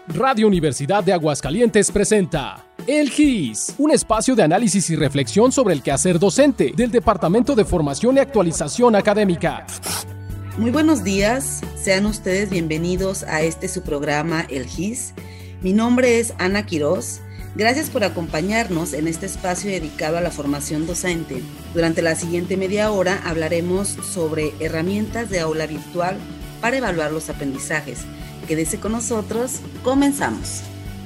Radio Universidad de Aguascalientes presenta El GIS, un espacio de análisis y reflexión sobre el quehacer docente del Departamento de Formación y Actualización Académica. Muy buenos días, sean ustedes bienvenidos a su programa El GIS. Mi nombre es Ana Quiroz. Gracias por acompañarnos en este espacio dedicado a la formación docente. Durante la siguiente media hora hablaremos sobre herramientas de aula virtual para evaluar los aprendizajes. Quédese con nosotros, comenzamos.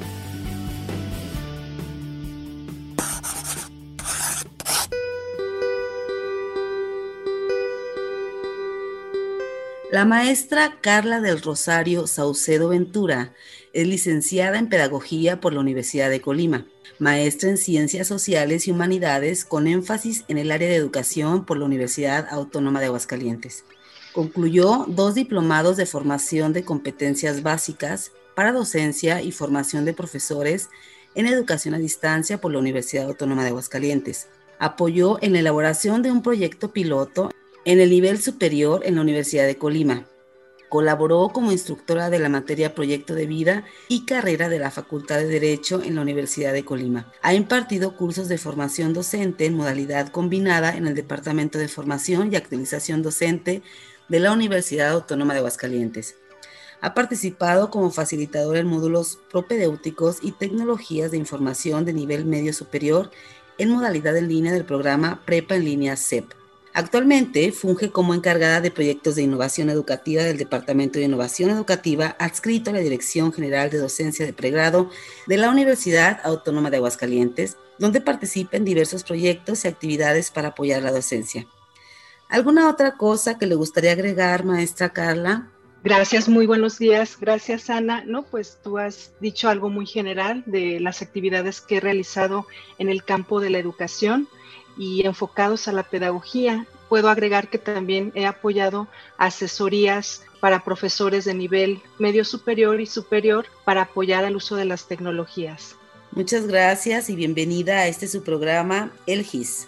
La maestra Carla del Rosario Saucedo Ventura es licenciada en Pedagogía por la Universidad de Colima, maestra en Ciencias Sociales y Humanidades con énfasis en el área de Educación por la Universidad Autónoma de Aguascalientes. Concluyó 2 diplomados de formación de competencias básicas para docencia y formación de profesores en educación a distancia por la Universidad Autónoma de Aguascalientes. Apoyó en la elaboración de un proyecto piloto en el nivel superior en la Universidad de Colima. Colaboró como instructora de la materia Proyecto de Vida y Carrera de la Facultad de Derecho en la Universidad de Colima. Ha impartido cursos de formación docente en modalidad combinada en el Departamento de Formación y Actualización Docente de la Universidad Autónoma de Aguascalientes. Ha participado como facilitadora en módulos propedéuticos y tecnologías de información de nivel medio superior en modalidad en línea del programa Prepa en línea CEP. Actualmente funge como encargada de proyectos de innovación educativa del Departamento de Innovación Educativa adscrito a la Dirección General de Docencia de Pregrado de la Universidad Autónoma de Aguascalientes, donde participa en diversos proyectos y actividades para apoyar la docencia. ¿Alguna otra cosa que le gustaría agregar, maestra Carla? Gracias, muy buenos días. Gracias, Ana. No, pues tú has dicho algo muy general de las actividades que he realizado en el campo de la educación y enfocados a la pedagogía. Puedo agregar que también he apoyado asesorías para profesores de nivel medio superior y superior para apoyar el uso de las tecnologías. Muchas gracias y bienvenida a su programa, El GIS.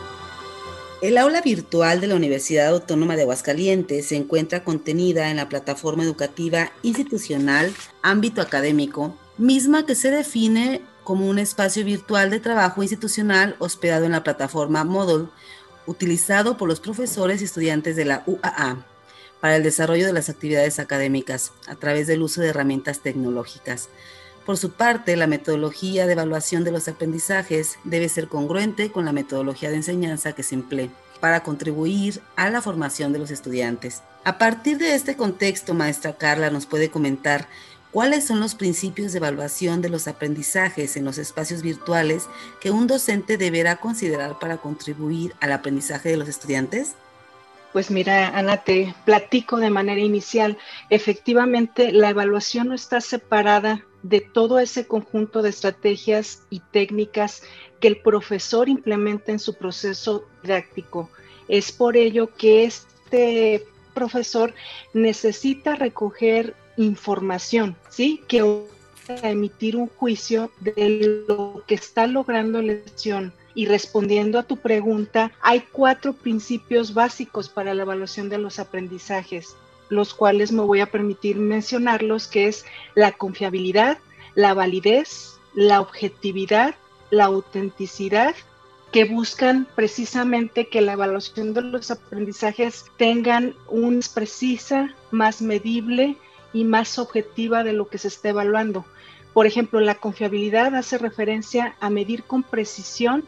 El aula virtual de la Universidad Autónoma de Aguascalientes se encuentra contenida en la plataforma educativa institucional Ámbito Académico, misma que se define como un espacio virtual de trabajo institucional hospedado en la plataforma Moodle, utilizado por los profesores y estudiantes de la UAA para el desarrollo de las actividades académicas a través del uso de herramientas tecnológicas. Por su parte, la metodología de evaluación de los aprendizajes debe ser congruente con la metodología de enseñanza que se emplee para contribuir a la formación de los estudiantes. A partir de este contexto, maestra Carla nos puede comentar cuáles son los principios de evaluación de los aprendizajes en los espacios virtuales que un docente deberá considerar para contribuir al aprendizaje de los estudiantes. Pues mira, Ana, te platico de manera inicial. Efectivamente, la evaluación no está separada de todo ese conjunto de estrategias y técnicas que el profesor implementa en su proceso didáctico. Es por ello que este profesor necesita recoger información, ¿sí? Que emitir un juicio de lo que está logrando la lección. Y respondiendo a tu pregunta, hay 4 principios básicos para la evaluación de los aprendizajes, los cuales me voy a permitir mencionarlos, que es la confiabilidad, la validez, la objetividad, la autenticidad, que buscan precisamente que la evaluación de los aprendizajes tengan una precisa, más medible y más objetiva de lo que se está evaluando. Por ejemplo, la confiabilidad hace referencia a medir con precisión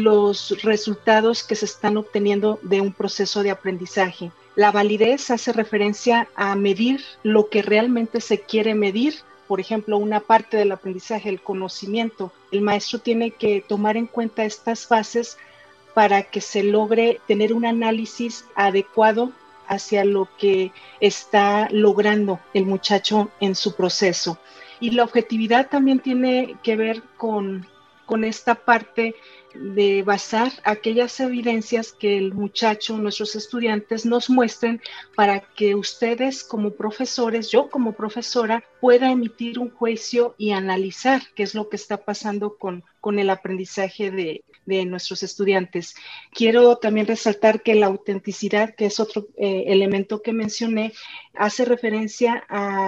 los resultados que se están obteniendo de un proceso de aprendizaje. La validez hace referencia a medir lo que realmente se quiere medir. Por ejemplo, una parte del aprendizaje, el conocimiento. El maestro tiene que tomar en cuenta estas fases para que se logre tener un análisis adecuado hacia lo que está logrando el muchacho en su proceso. Y la objetividad también tiene que ver con esta parte de basar aquellas evidencias que el muchacho, nuestros estudiantes nos muestren para que ustedes como profesores, yo como profesora, pueda emitir un juicio y analizar qué es lo que está pasando con el aprendizaje de nuestros estudiantes. Quiero también resaltar que la autenticidad, que es otro elemento que mencioné, hace referencia a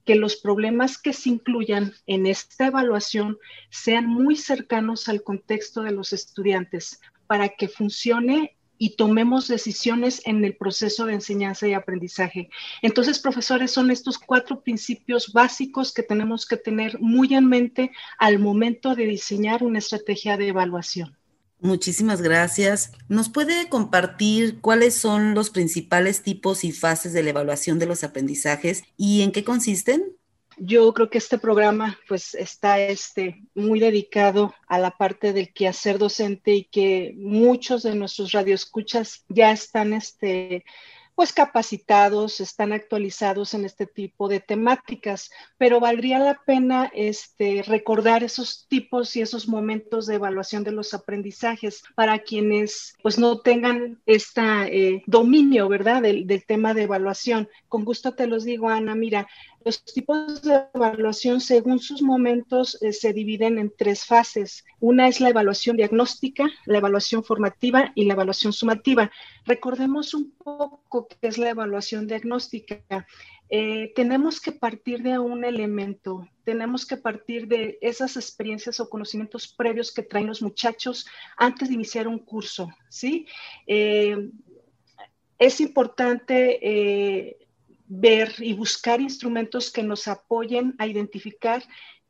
que los problemas que se incluyan en esta evaluación sean muy cercanos al contexto de los estudiantes para que funcione y tomemos decisiones en el proceso de enseñanza y aprendizaje. Entonces, profesores, son estos 4 principios básicos que tenemos que tener muy en mente al momento de diseñar una estrategia de evaluación. Muchísimas gracias. ¿Nos puede compartir cuáles son los principales tipos y fases de la evaluación de los aprendizajes y en qué consisten? Yo creo que este programa pues está muy dedicado a la parte del quehacer docente y que muchos de nuestros radioescuchas ya están pues capacitados, están actualizados en este tipo de temáticas, pero valdría la pena recordar esos tipos y esos momentos de evaluación de los aprendizajes para quienes pues no tengan dominio, ¿verdad? Del tema de evaluación. Con gusto te los digo, Ana, mira, los tipos de evaluación, según sus momentos, se dividen en 3 fases. Una es la evaluación diagnóstica, la evaluación formativa y la evaluación sumativa. Recordemos un poco qué es la evaluación diagnóstica. Tenemos que partir de un elemento, tenemos que partir de esas experiencias o conocimientos previos que traen los muchachos antes de iniciar un curso, ¿sí? Es importante ver y buscar instrumentos que nos apoyen a identificar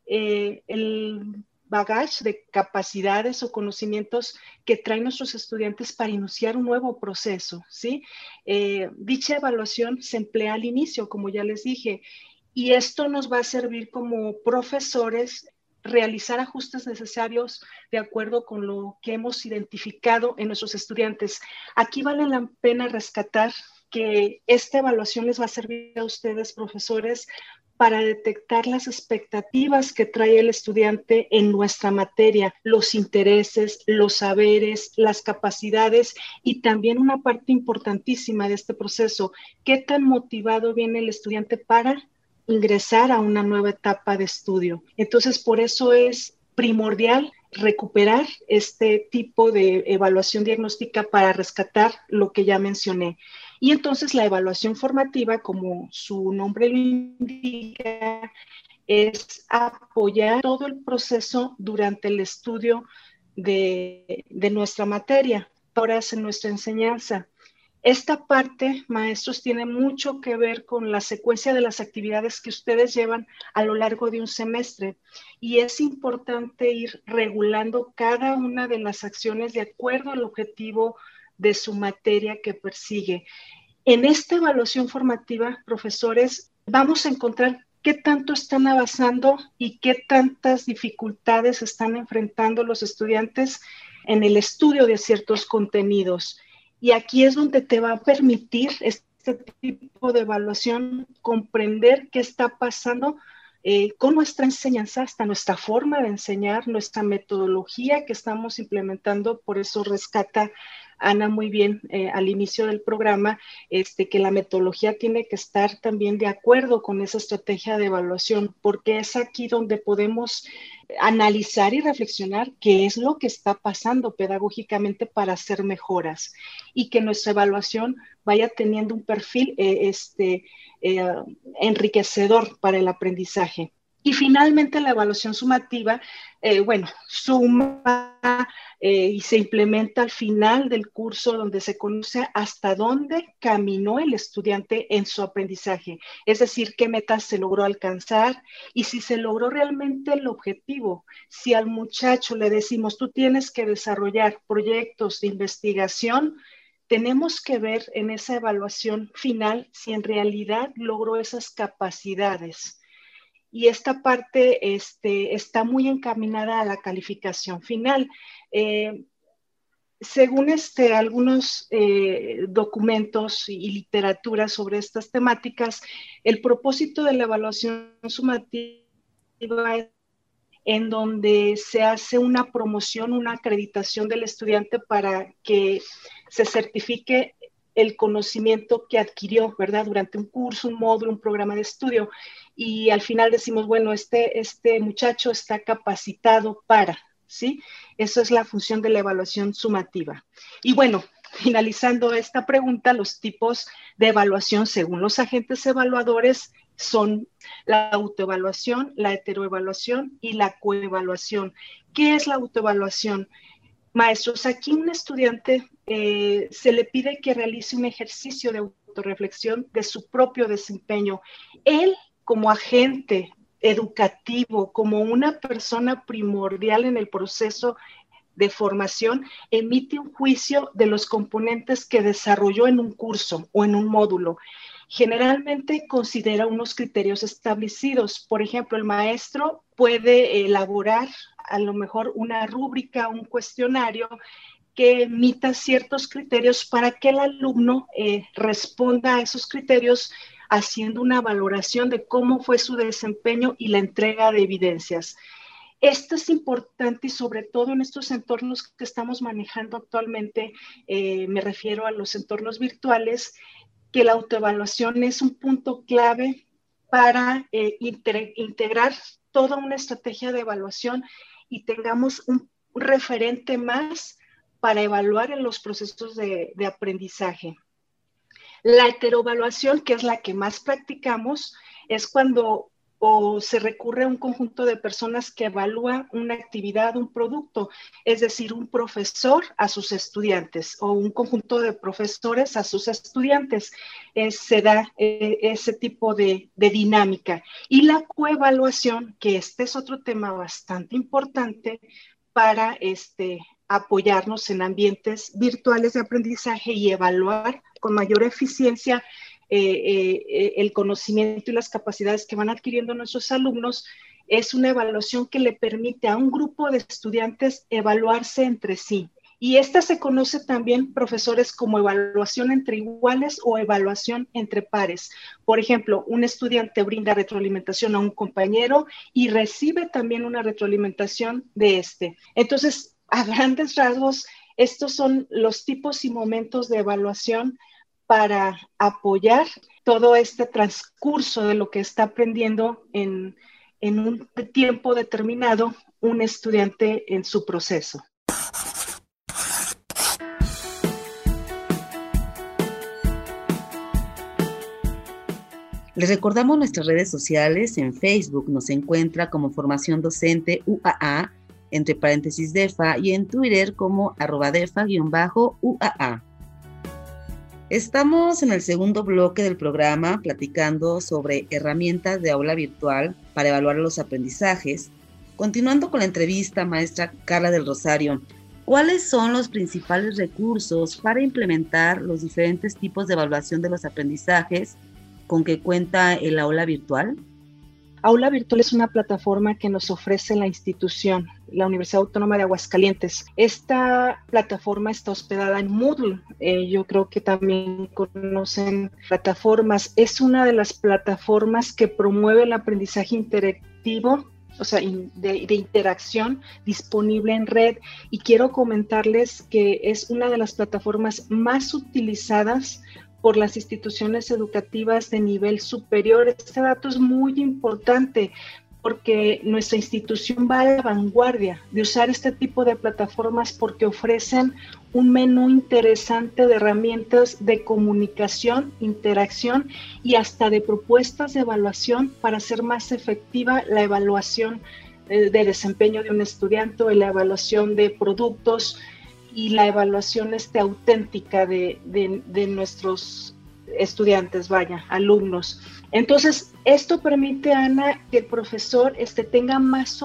el bagaje de capacidades o conocimientos que traen nuestros estudiantes para iniciar un nuevo proceso, ¿sí? Dicha evaluación se emplea al inicio, como ya les dije, y esto nos va a servir como profesores realizar ajustes necesarios de acuerdo con lo que hemos identificado en nuestros estudiantes. Aquí vale la pena rescatar que esta evaluación les va a servir a ustedes, profesores, para detectar las expectativas que trae el estudiante en nuestra materia, los intereses, los saberes, las capacidades y también una parte importantísima de este proceso, qué tan motivado viene el estudiante para ingresar a una nueva etapa de estudio. Entonces, por eso es primordial recuperar este tipo de evaluación diagnóstica para rescatar lo que ya mencioné. Y entonces la evaluación formativa, como su nombre lo indica, es apoyar todo el proceso durante el estudio de nuestra materia, horas en nuestra enseñanza. Esta parte, maestros, tiene mucho que ver con la secuencia de las actividades que ustedes llevan a lo largo de un semestre y es importante ir regulando cada una de las acciones de acuerdo al objetivo de su materia que persigue. En esta evaluación formativa, profesores, vamos a encontrar qué tanto están avanzando y qué tantas dificultades están enfrentando los estudiantes en el estudio de ciertos contenidos. Y aquí es donde te va a permitir este tipo de evaluación comprender qué está pasando con nuestra enseñanza, hasta nuestra forma de enseñar, nuestra metodología que estamos implementando. Por eso rescata Ana muy bien al inicio del programa, que la metodología tiene que estar también de acuerdo con esa estrategia de evaluación, porque es aquí donde podemos analizar y reflexionar qué es lo que está pasando pedagógicamente para hacer mejoras y que nuestra evaluación vaya teniendo un perfil enriquecedor para el aprendizaje. Y finalmente la evaluación sumativa, suma y se implementa al final del curso donde se conoce hasta dónde caminó el estudiante en su aprendizaje, es decir, qué metas se logró alcanzar y si se logró realmente el objetivo. Si al muchacho le decimos, tú tienes que desarrollar proyectos de investigación, tenemos que ver en esa evaluación final si en realidad logró esas capacidades. Y esta parte está muy encaminada a la calificación final. Según algunos documentos y literatura sobre estas temáticas, el propósito de la evaluación sumativa es en donde se hace una promoción, una acreditación del estudiante para que se certifique el conocimiento que adquirió, ¿verdad? Durante un curso, un módulo, un programa de estudio. Y al final decimos, bueno, este muchacho está capacitado para, ¿sí? Eso es la función de la evaluación sumativa. Y bueno, finalizando esta pregunta, los tipos de evaluación según los agentes evaluadores son la autoevaluación, la heteroevaluación y la coevaluación. ¿Qué es la autoevaluación? Maestros, aquí un estudiante se le pide que realice un ejercicio de autorreflexión de su propio desempeño. Él, como agente educativo, como una persona primordial en el proceso de formación, emite un juicio de los componentes que desarrolló en un curso o en un módulo. Generalmente considera unos criterios establecidos. Por ejemplo, el maestro puede elaborar a lo mejor una rúbrica, un cuestionario que emita ciertos criterios para que el alumno responda a esos criterios haciendo una valoración de cómo fue su desempeño y la entrega de evidencias. Esto es importante y sobre todo en estos entornos que estamos manejando actualmente, me refiero a los entornos virtuales, que la autoevaluación es un punto clave para integrar toda una estrategia de evaluación y tengamos un referente más para evaluar en los procesos de aprendizaje. La heteroevaluación, que es la que más practicamos, es cuando se recurre a un conjunto de personas que evalúan una actividad, un producto, es decir, un profesor a sus estudiantes o un conjunto de profesores a sus estudiantes. Se da ese tipo de dinámica. Y la coevaluación, que este es otro tema bastante importante para apoyarnos en ambientes virtuales de aprendizaje y evaluar con mayor eficiencia el conocimiento y las capacidades que van adquiriendo nuestros alumnos. Es una evaluación que le permite a un grupo de estudiantes evaluarse entre sí. Y esta se conoce también, profesores, como evaluación entre iguales o evaluación entre pares. Por ejemplo, un estudiante brinda retroalimentación a un compañero y recibe también una retroalimentación de este. Entonces, a grandes rasgos, estos son los tipos y momentos de evaluación para apoyar todo este transcurso de lo que está aprendiendo en un tiempo determinado un estudiante en su proceso. Les recordamos nuestras redes sociales. En Facebook nos encuentra como Formación Docente UAA, entre paréntesis DEFA, y en Twitter como @DEFA_UAA. Estamos en el segundo bloque del programa platicando sobre herramientas de aula virtual para evaluar los aprendizajes. Continuando con la entrevista, maestra Carla del Rosario, ¿cuáles son los principales recursos para implementar los diferentes tipos de evaluación de los aprendizajes con que cuenta el aula virtual? Aula Virtual es una plataforma que nos ofrece la institución, la Universidad Autónoma de Aguascalientes. Esta plataforma está hospedada en Moodle. Yo creo que también conocen plataformas. Es una de las plataformas que promueve el aprendizaje interactivo, o sea, de interacción disponible en red. Y quiero comentarles que es una de las plataformas más utilizadas por las instituciones educativas de nivel superior. Este dato es muy importante porque nuestra institución va a la vanguardia de usar este tipo de plataformas porque ofrecen un menú interesante de herramientas de comunicación, interacción y hasta de propuestas de evaluación para hacer más efectiva la evaluación de desempeño de un estudiante o la evaluación de productos y la evaluación auténtica de nuestros estudiantes, alumnos. Entonces, esto permite, Ana, que el profesor tenga más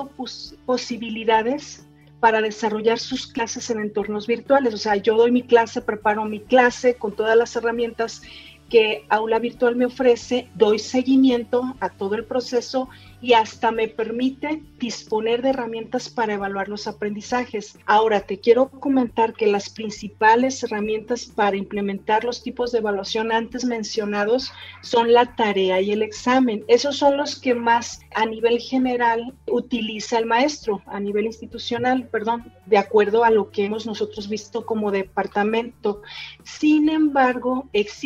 posibilidades para desarrollar sus clases en entornos virtuales. O sea, yo doy mi clase, preparo mi clase con todas las herramientas que Aula Virtual me ofrece, doy seguimiento a todo el proceso y hasta me permite disponer de herramientas para evaluar los aprendizajes. Ahora, te quiero comentar que las principales herramientas para implementar los tipos de evaluación antes mencionados son la tarea y el examen. Esos son los que más a nivel general utiliza el maestro, a nivel institucional, de acuerdo a lo que hemos nosotros visto como departamento. Sin embargo, existen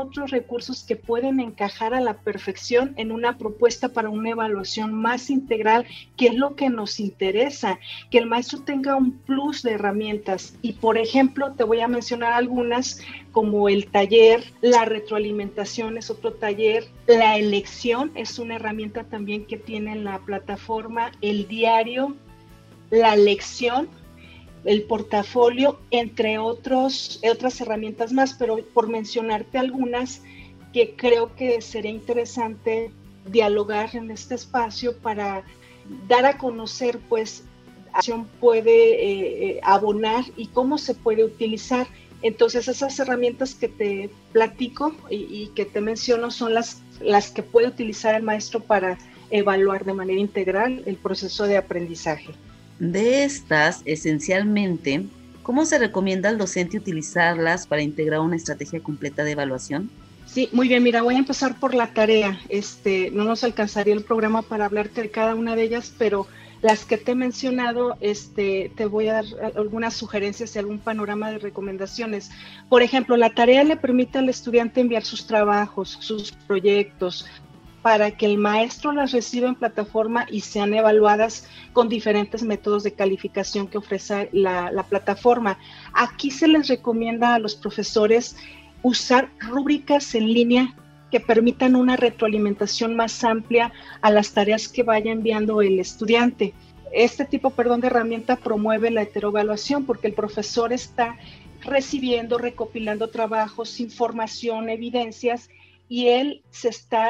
otros recursos que pueden encajar a la perfección en una propuesta para una evaluación más integral, que es lo que nos interesa, que el maestro tenga un plus de herramientas. Y por ejemplo, te voy a mencionar algunas, como el taller, la retroalimentación es otro taller, la elección es una herramienta también que tiene en la plataforma, el diario, la lección, el portafolio, entre otras herramientas más, pero por mencionarte algunas que creo que sería interesante dialogar en este espacio para dar a conocer, pues, acción puede abonar y cómo se puede utilizar. Entonces, esas herramientas que te platico y que te menciono son las que puede utilizar el maestro para evaluar de manera integral el proceso de aprendizaje. De estas, esencialmente, ¿cómo se recomienda al docente utilizarlas para integrar una estrategia completa de evaluación? Sí, muy bien, mira, voy a empezar por la tarea. No nos alcanzaría el programa para hablarte de cada una de ellas, pero las que te he mencionado, te voy a dar algunas sugerencias y algún panorama de recomendaciones. Por ejemplo, la tarea le permite al estudiante enviar sus trabajos, sus proyectos, para que el maestro las reciba en plataforma y sean evaluadas con diferentes métodos de calificación que ofrece la plataforma. Aquí se les recomienda a los profesores usar rúbricas en línea que permitan una retroalimentación más amplia a las tareas que vaya enviando el estudiante. Este tipo, de herramienta promueve la heteroevaluación porque el profesor está recibiendo, recopilando trabajos, información, evidencias, y él se está,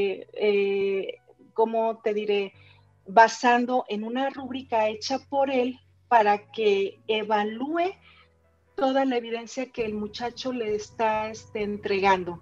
¿cómo te diré?, basando en una rúbrica hecha por él para que evalúe toda la evidencia que el muchacho le está entregando.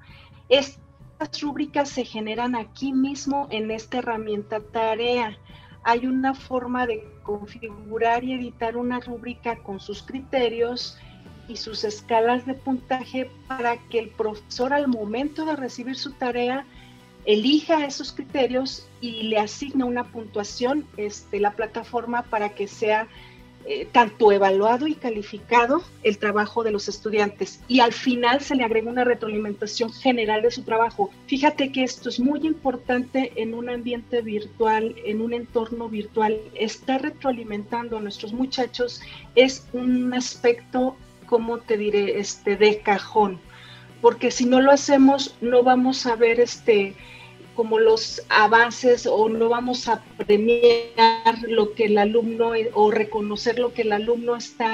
Estas rúbricas se generan aquí mismo en esta herramienta tarea. Hay una forma de configurar y editar una rúbrica con sus criterios y sus escalas de puntaje para que el profesor al momento de recibir su tarea elija esos criterios y le asigne una puntuación la plataforma para que sea tanto evaluado y calificado el trabajo de los estudiantes, y al final se le agrega una retroalimentación general de su trabajo. Fíjate que esto es muy importante en un ambiente virtual, en un entorno virtual. Estar retroalimentando a nuestros muchachos es un aspecto, ¿cómo te diré?, de cajón, porque si no lo hacemos no vamos a ver como los avances, o no vamos a premiar lo que el alumno o reconocer lo que el alumno está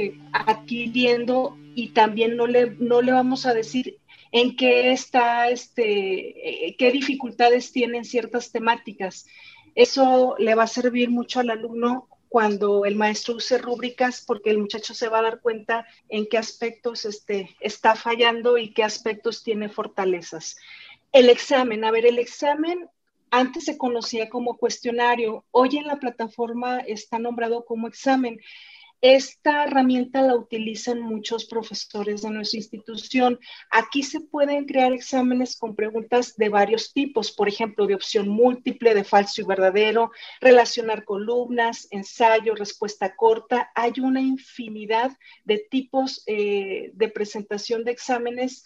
adquiriendo, y también no le vamos a decir en qué está, qué dificultades tienen ciertas temáticas. Eso le va a servir mucho al alumno cuando el maestro use rúbricas, porque el muchacho se va a dar cuenta en qué aspectos está fallando y qué aspectos tiene fortalezas. El examen, el examen antes se conocía como cuestionario, hoy en la plataforma está nombrado como examen. Esta herramienta la utilizan muchos profesores de nuestra institución. Aquí se pueden crear exámenes con preguntas de varios tipos, por ejemplo, de opción múltiple, de falso y verdadero, relacionar columnas, ensayo, respuesta corta. Hay una infinidad de tipos de presentación de exámenes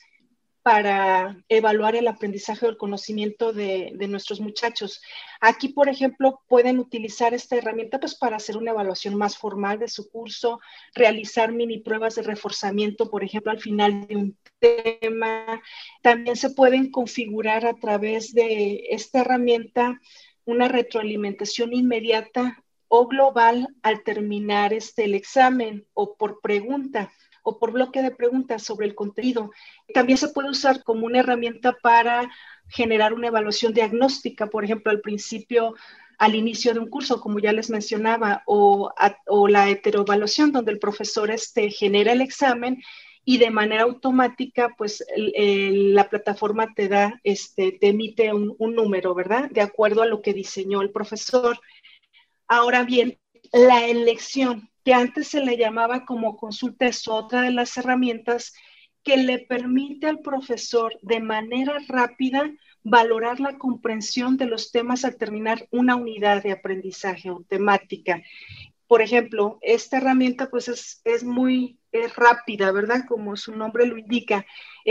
para evaluar el aprendizaje o el conocimiento de nuestros muchachos. Aquí, por ejemplo, pueden utilizar esta herramienta para hacer una evaluación más formal de su curso, realizar mini pruebas de reforzamiento, por ejemplo, al final de un tema. También se pueden configurar a través de esta herramienta una retroalimentación inmediata o global al terminar el examen, o por pregunta, o por bloque de preguntas sobre el contenido. También se puede usar como una herramienta para generar una evaluación diagnóstica, por ejemplo, al principio, al inicio de un curso, como ya les mencionaba, o la heteroevaluación, donde el profesor genera el examen y de manera automática, pues la plataforma te emite un número, ¿verdad?, de acuerdo a lo que diseñó el profesor. Ahora bien, la elección, que antes se le llamaba como consulta, es otra de las herramientas que le permite al profesor de manera rápida valorar la comprensión de los temas al terminar una unidad de aprendizaje o temática. Por ejemplo, esta herramienta pues es muy rápida, ¿verdad? Como su nombre lo indica.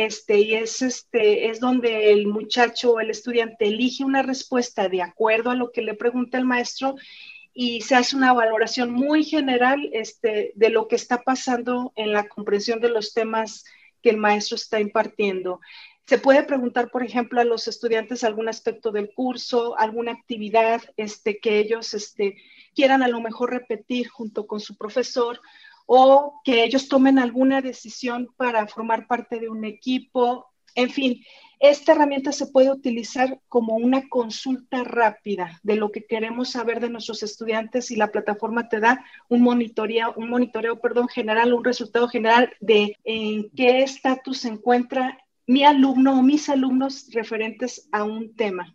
Es donde el muchacho o el estudiante elige una respuesta de acuerdo a lo que le pregunta el maestro y se hace una valoración muy general de lo que está pasando en la comprensión de los temas que el maestro está impartiendo. Se puede preguntar, por ejemplo, a los estudiantes algún aspecto del curso, alguna actividad que ellos quieran a lo mejor repetir junto con su profesor, o que ellos tomen alguna decisión para formar parte de un equipo. En fin, esta herramienta se puede utilizar como una consulta rápida de lo que queremos saber de nuestros estudiantes y la plataforma te da un monitoreo general, un resultado general de en qué estatus se encuentra mi alumno o mis alumnos referente a un tema.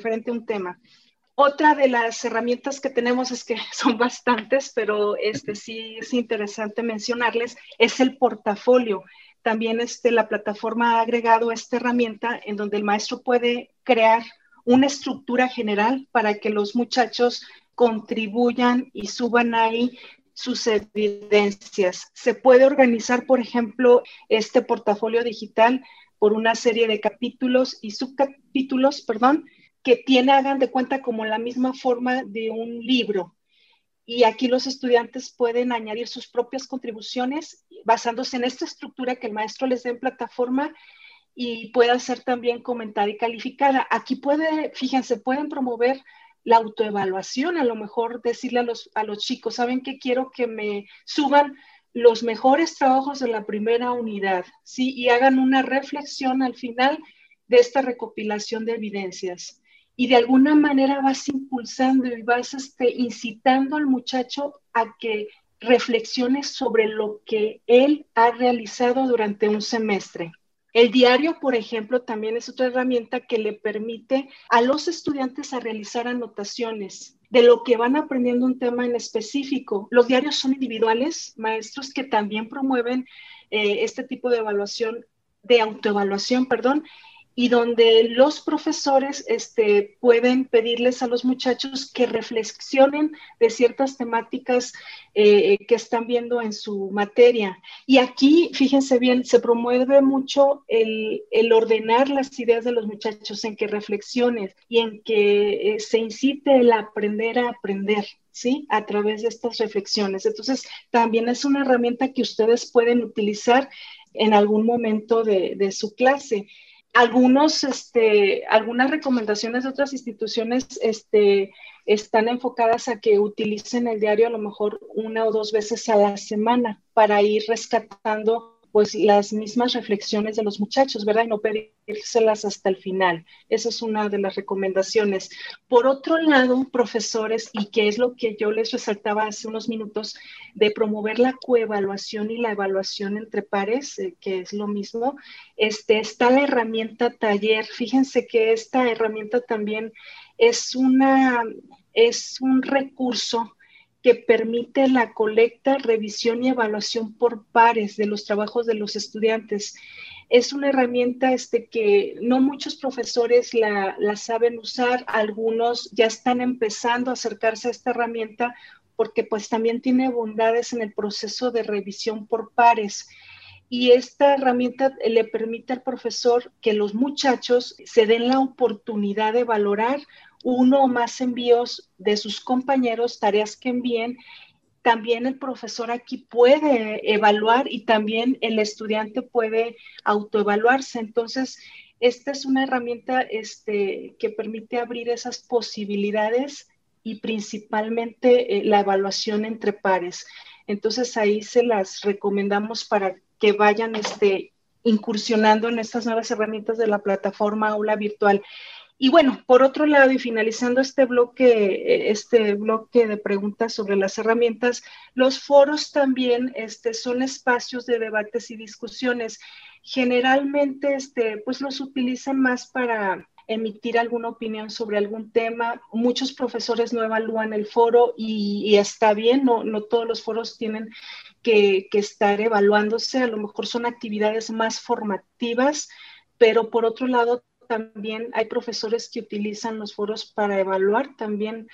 Otra de las herramientas que tenemos es que son bastantes, pero sí es interesante mencionarles, es el portafolio. También la plataforma ha agregado esta herramienta en donde el maestro puede crear una estructura general para que los muchachos contribuyan y suban ahí sus evidencias. Se puede organizar, por ejemplo, este portafolio digital por una serie de capítulos y subcapítulos, que hagan de cuenta como la misma forma de un libro. Y aquí los estudiantes pueden añadir sus propias contribuciones basándose en esta estructura que el maestro les dé en plataforma y puede hacer también comentada y calificada. Aquí pueden promover la autoevaluación, a lo mejor decirle a los chicos, ¿saben qué? Quiero que me suban los mejores trabajos de la primera unidad, ¿sí? Y hagan una reflexión al final de esta recopilación de evidencias. Y de alguna manera vas impulsando y vas incitando al muchacho a que reflexione sobre lo que él ha realizado durante un semestre. El diario, por ejemplo, también es otra herramienta que le permite a los estudiantes a realizar anotaciones de lo que van aprendiendo un tema en específico. Los diarios son individuales, maestros que también promueven este tipo de autoevaluación, y donde los profesores pueden pedirles a los muchachos que reflexionen de ciertas temáticas que están viendo en su materia. Y aquí, fíjense bien, se promueve mucho el ordenar las ideas de los muchachos en que reflexionen y en que se incite el aprender a aprender, ¿sí? A través de estas reflexiones. Entonces, también es una herramienta que ustedes pueden utilizar en algún momento de su clase. Algunas recomendaciones de otras instituciones están enfocadas a que utilicen el diario a lo mejor 1 o 2 veces a la semana para ir rescatando pues las mismas reflexiones de los muchachos, ¿verdad? Y no pedírselas hasta el final. Esa es una de las recomendaciones. Por otro lado, profesores, y que es lo que yo les resaltaba hace unos minutos, de promover la coevaluación y la evaluación entre pares, que es lo mismo, está la herramienta taller. Fíjense que esta herramienta también es un recurso que permite la colecta, revisión y evaluación por pares de los trabajos de los estudiantes. Es una herramienta que no muchos profesores la saben usar, algunos ya están empezando a acercarse a esta herramienta porque pues también tiene bondades en el proceso de revisión por pares. Y esta herramienta le permite al profesor que los muchachos se den la oportunidad de valorar 1 o más envíos de sus compañeros, tareas que envíen. También el profesor aquí puede evaluar y también el estudiante puede autoevaluarse. Entonces, esta es una herramienta que permite abrir esas posibilidades y principalmente la evaluación entre pares. Entonces, ahí se las recomendamos para que vayan incursionando en estas nuevas herramientas de la plataforma Aula Virtual. Y bueno, por otro lado, y finalizando este bloque de preguntas sobre las herramientas, los foros también son espacios de debates y discusiones. Generalmente, pues los utilizan más para emitir alguna opinión sobre algún tema. Muchos profesores no evalúan el foro y está bien, no todos los foros tienen que estar evaluándose. A lo mejor son actividades más formativas, pero por otro lado, también hay profesores que utilizan los foros para evaluar. También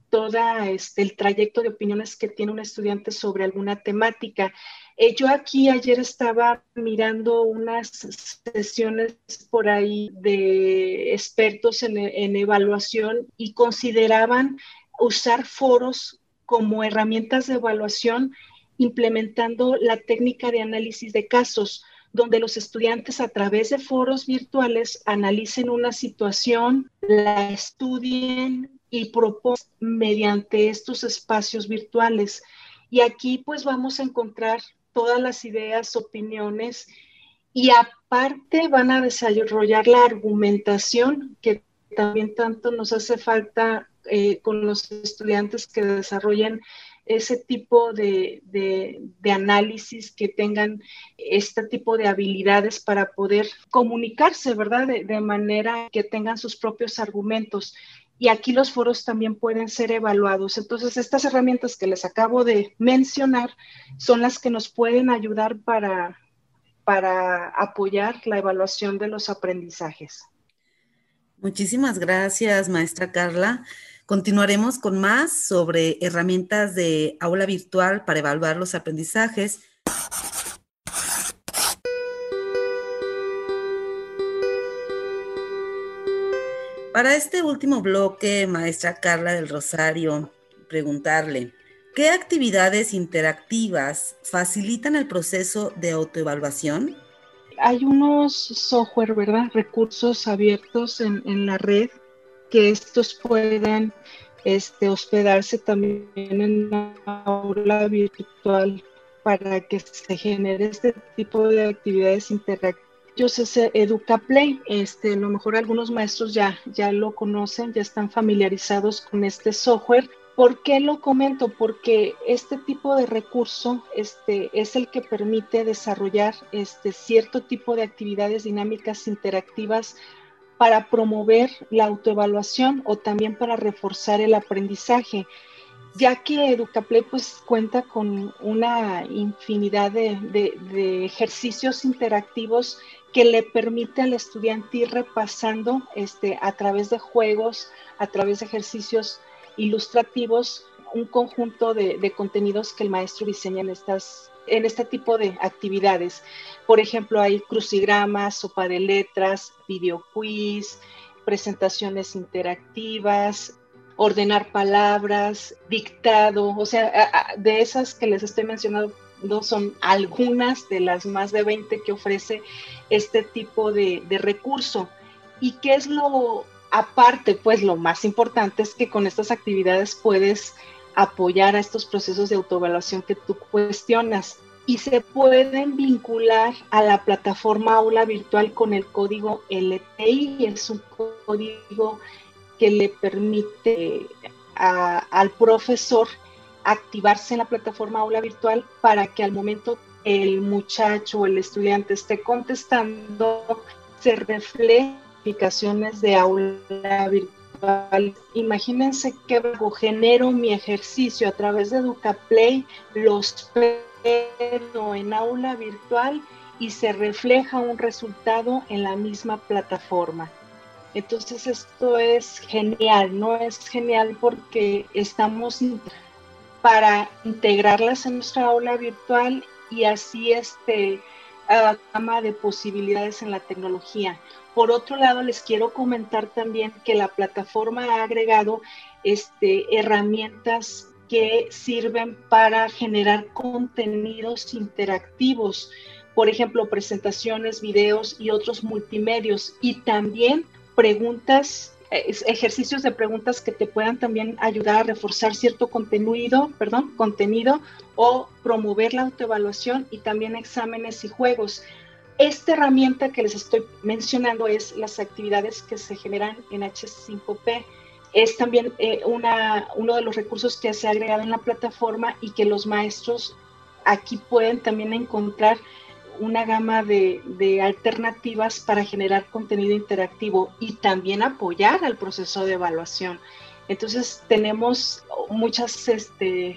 el trayecto de opiniones que tiene un estudiante sobre alguna temática. Yo aquí ayer estaba mirando unas sesiones por ahí de expertos en evaluación y consideraban usar foros como herramientas de evaluación, implementando la técnica de análisis de casos, donde los estudiantes a través de foros virtuales analicen una situación, la estudien y propongan mediante estos espacios virtuales. Y aquí pues vamos a encontrar todas las ideas, opiniones, y aparte van a desarrollar la argumentación que también tanto nos hace falta con los estudiantes que desarrollen ese tipo de análisis, que tengan este tipo de habilidades para poder comunicarse, ¿verdad? De manera que tengan sus propios argumentos. Y aquí los foros también pueden ser evaluados. Entonces, estas herramientas que les acabo de mencionar son las que nos pueden ayudar para apoyar la evaluación de los aprendizajes. Muchísimas gracias, maestra Carla. Continuaremos con más sobre herramientas de aula virtual para evaluar los aprendizajes. Para este último bloque, maestra Carla del Rosario, preguntarle, ¿qué actividades interactivas facilitan el proceso de autoevaluación? Hay unos software, ¿verdad? Recursos abiertos en la red, que estos pueden hospedarse también en la aula virtual para que se genere este tipo de actividades interactivas. Es EducaPlay, a lo mejor algunos maestros ya lo conocen, ya están familiarizados con este software. ¿Por qué lo comento? Porque este tipo de recurso es el que permite desarrollar cierto tipo de actividades dinámicas interactivas para promover la autoevaluación o también para reforzar el aprendizaje, ya que EducaPlay pues cuenta con una infinidad de ejercicios interactivos que le permite al estudiante ir repasando a través de juegos, a través de ejercicios ilustrativos, un conjunto de contenidos que el maestro diseña en este tipo de actividades. Por ejemplo, hay crucigramas, sopa de letras, video quiz, presentaciones interactivas, ordenar palabras, dictado, o sea, de esas que les estoy mencionando son algunas de las más de 20 que ofrece este tipo de recurso. ¿Y qué es lo aparte? Pues lo más importante es que con estas actividades puedes apoyar a estos procesos de autoevaluación que tú cuestionas y se pueden vincular a la plataforma aula virtual con el código LTI. Es un código que le permite al profesor activarse en la plataforma aula virtual para que al momento el muchacho o el estudiante esté contestando, se refleje notificaciones de aula virtual. Imagínense que hago, genero mi ejercicio a través de EducaPlay, los espero en aula virtual y se refleja un resultado en la misma plataforma. Entonces esto es genial, ¿no? Es genial porque estamos para integrarlas en nuestra aula virtual y así gama de posibilidades en la tecnología. Por otro lado, les quiero comentar también que la plataforma ha agregado herramientas que sirven para generar contenidos interactivos, por ejemplo, presentaciones, videos y otros multimedios, y también ejercicios de preguntas que te puedan también ayudar a reforzar cierto contenido o promover la autoevaluación, y también exámenes y juegos. Esta herramienta que les estoy mencionando es las actividades que se generan en H5P. Es también uno de los recursos que se ha agregado en la plataforma y que los maestros aquí pueden también encontrar una gama de alternativas para generar contenido interactivo y también apoyar al proceso de evaluación. Entonces tenemos muchas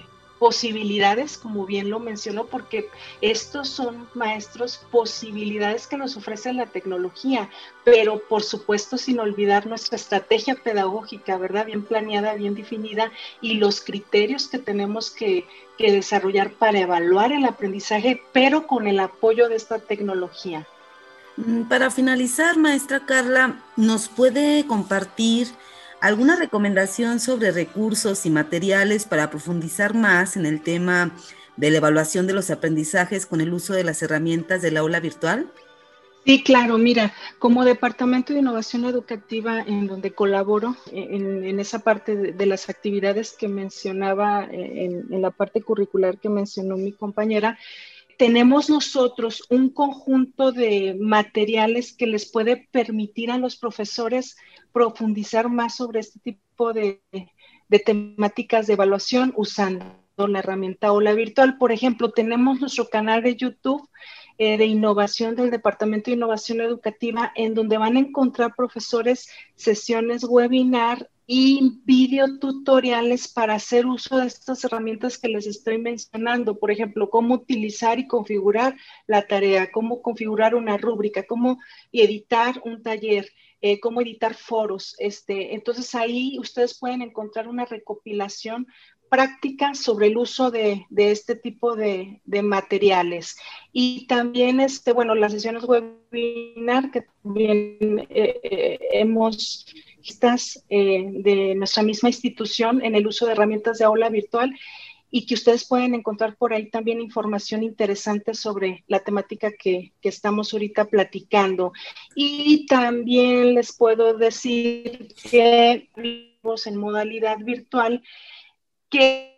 posibilidades, como bien lo mencionó, porque estos son, maestros, posibilidades que nos ofrece la tecnología, pero por supuesto sin olvidar nuestra estrategia pedagógica, ¿verdad? Bien planeada, bien definida, y los criterios que tenemos que desarrollar para evaluar el aprendizaje, pero con el apoyo de esta tecnología. Para finalizar, maestra Carla, ¿nos puede compartir alguna recomendación sobre recursos y materiales para profundizar más en el tema de la evaluación de los aprendizajes con el uso de las herramientas del aula virtual? Sí, claro, mira, como Departamento de Innovación Educativa, en donde colaboro en esa parte de las actividades que mencionaba, en la parte curricular que mencionó mi compañera, tenemos nosotros un conjunto de materiales que les puede permitir a los profesores profundizar más sobre este tipo de temáticas de evaluación usando la herramienta aula virtual. Por ejemplo, tenemos nuestro canal de YouTube de innovación del Departamento de Innovación Educativa, en donde van a encontrar profesores sesiones webinar y videotutoriales para hacer uso de estas herramientas que les estoy mencionando. Por ejemplo, cómo utilizar y configurar la tarea, cómo configurar una rúbrica, cómo editar un taller, cómo editar foros. Entonces ahí ustedes pueden encontrar una recopilación práctica sobre el uso de este tipo de materiales. Y también, bueno, las sesiones webinar que también hemos vistas de nuestra misma institución en el uso de herramientas de aula virtual, y que ustedes pueden encontrar por ahí también información interesante sobre la temática que estamos ahorita platicando. Y también les puedo decir que en modalidad virtual, que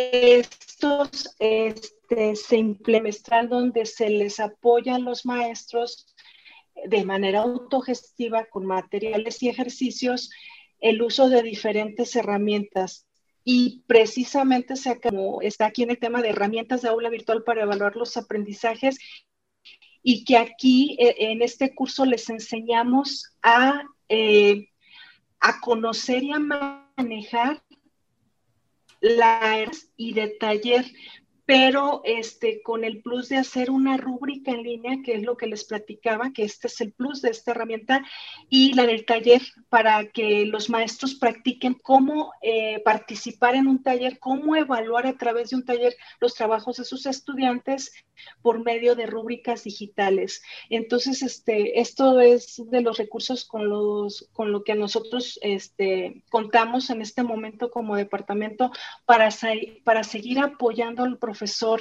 estos se implementan donde se les apoya a los maestros de manera autogestiva con materiales y ejercicios el uso de diferentes herramientas. Y precisamente como está aquí en el tema de herramientas de aula virtual para evaluar los aprendizajes, y que aquí en este curso les enseñamos a conocer y a manejar y de taller, pero con el plus de hacer una rúbrica en línea, que es lo que les platicaba, que este es el plus de esta herramienta, y la del taller, para que los maestros practiquen cómo participar en un taller, cómo evaluar a través de un taller los trabajos de sus estudiantes por medio de rúbricas digitales. Entonces, esto es de los recursos con lo que nosotros contamos en este momento como departamento para seguir apoyando al profesor,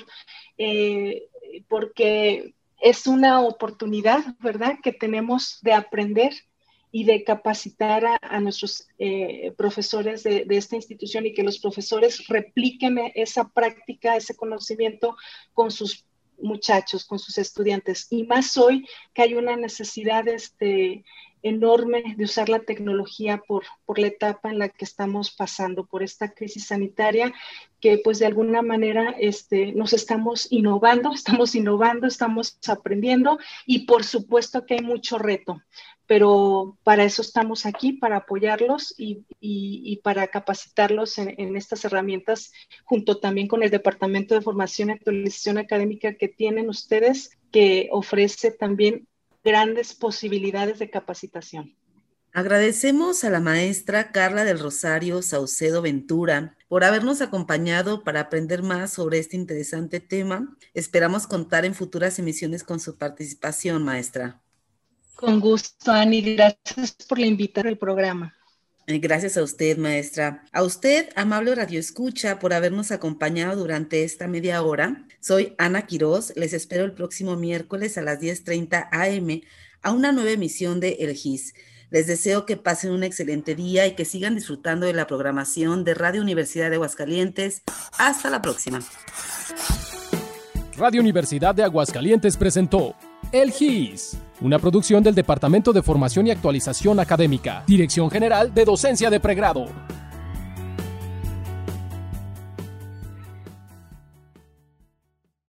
porque es una oportunidad, ¿verdad?, que tenemos de aprender y de capacitar a nuestros profesores de esta institución, y que los profesores repliquen esa práctica, ese conocimiento con sus muchachos, con sus estudiantes. Y más hoy que hay una necesidad enorme de usar la tecnología por la etapa en la que estamos pasando, por esta crisis sanitaria, que pues de alguna manera nos estamos innovando, estamos aprendiendo, y por supuesto que hay mucho reto, pero para eso estamos aquí, para apoyarlos y para capacitarlos en estas herramientas, junto también con el Departamento de Formación y Actualización Académica que tienen ustedes, que ofrece también grandes posibilidades de capacitación. Agradecemos a la maestra Carla del Rosario Saucedo Ventura por habernos acompañado para aprender más sobre este interesante tema. Esperamos contar en futuras emisiones con su participación, maestra. Con gusto, Ani. Gracias por la invitación al programa. Gracias a usted, maestra. A usted, amable radioescucha, por habernos acompañado durante esta media hora. Soy Ana Quiroz. Les espero el próximo miércoles a las 10:30 a.m. a una nueva emisión de El GIS. Les deseo que pasen un excelente día y que sigan disfrutando de la programación de Radio Universidad de Aguascalientes. Hasta la próxima. Radio Universidad de Aguascalientes presentó El GIS, una producción del Departamento de Formación y Actualización Académica, Dirección General de Docencia de Pregrado.